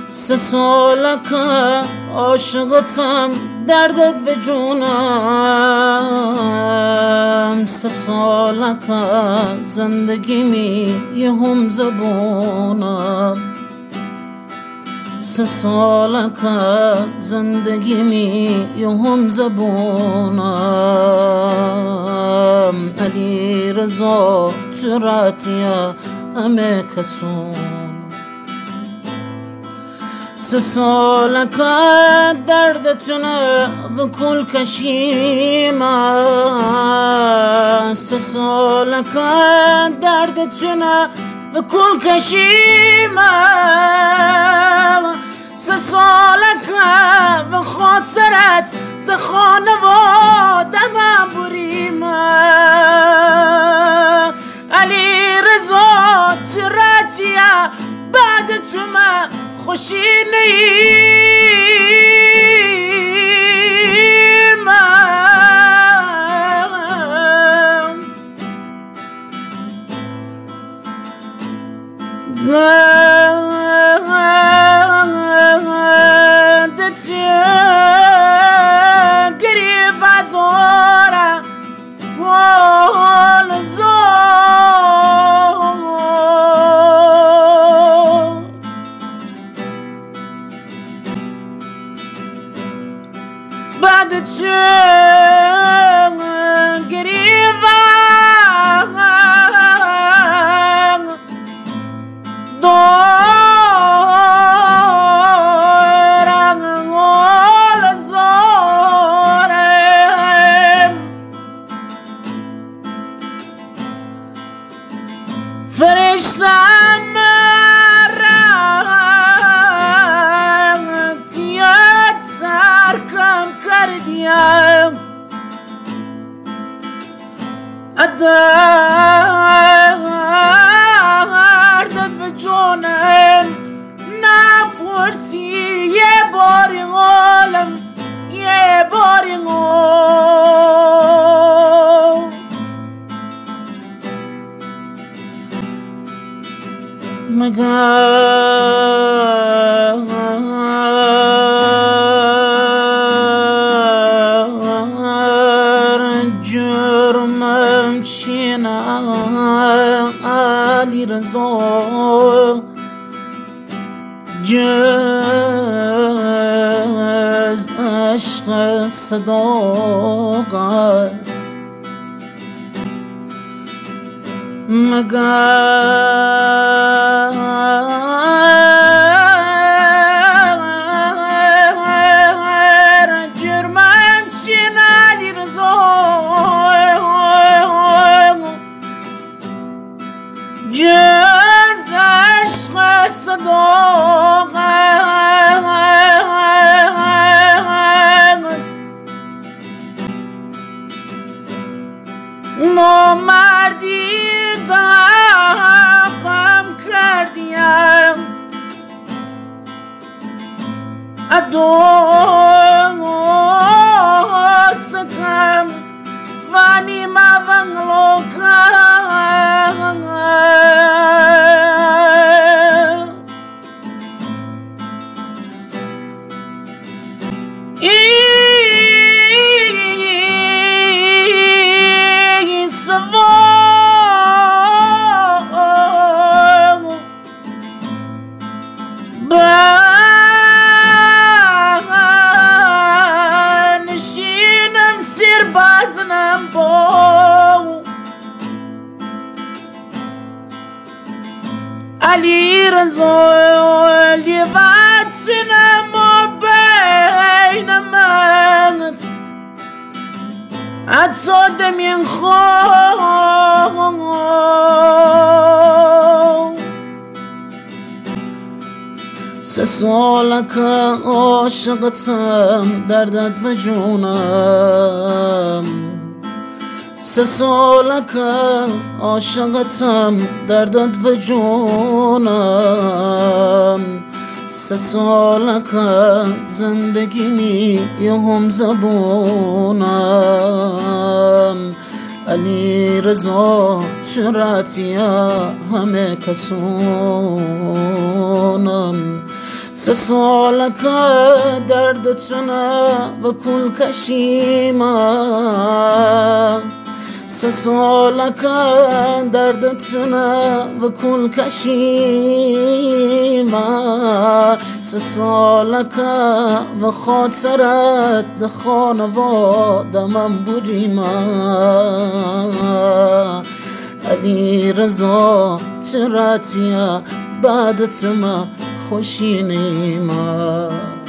3 ساله که عاشقتم دردت به جونم 3 ساله که زندگی می یه هم زبونم 3 ساله که زندگی می یه هم زبونم علی رضا تراتیا همه کسون 3 ساله که دردتونه به کل کشیمم 3 ساله که دردتونه به کل کشیمم 3 ساله که به خاطرت ده خانواده من بریمم علی رضا تراتیا بعد تو من خوشی بعد تو گریوان دارم غال زارم فرشتم دردت به جونم نپرسی یه باری عالم یه باری جرمم چینه علی رضا جز عشق صداقت جرمم چینه علی رضا جز عشق صداقت نامردی دقم کردیم ادوسکم وانی مونگلوکم نشینم سیر بازنم با علی رضا لیواتنم و بین منت اتسود من خواه 3 ساله که عاشقتم دردت به جونم 3 ساله که عاشقتم دردت به جونم 3 ساله که زندگی می یه هم زبونم علی رضا تراتیا همه کسونم سه ساله که دردتونه و کل کشیمه سه ساله که دردتونه و کل کشیمه سه ساله که و خاطرت ده خانواده من بودیمه علی رضا چراتیه بعد تو ما خوشی نیمه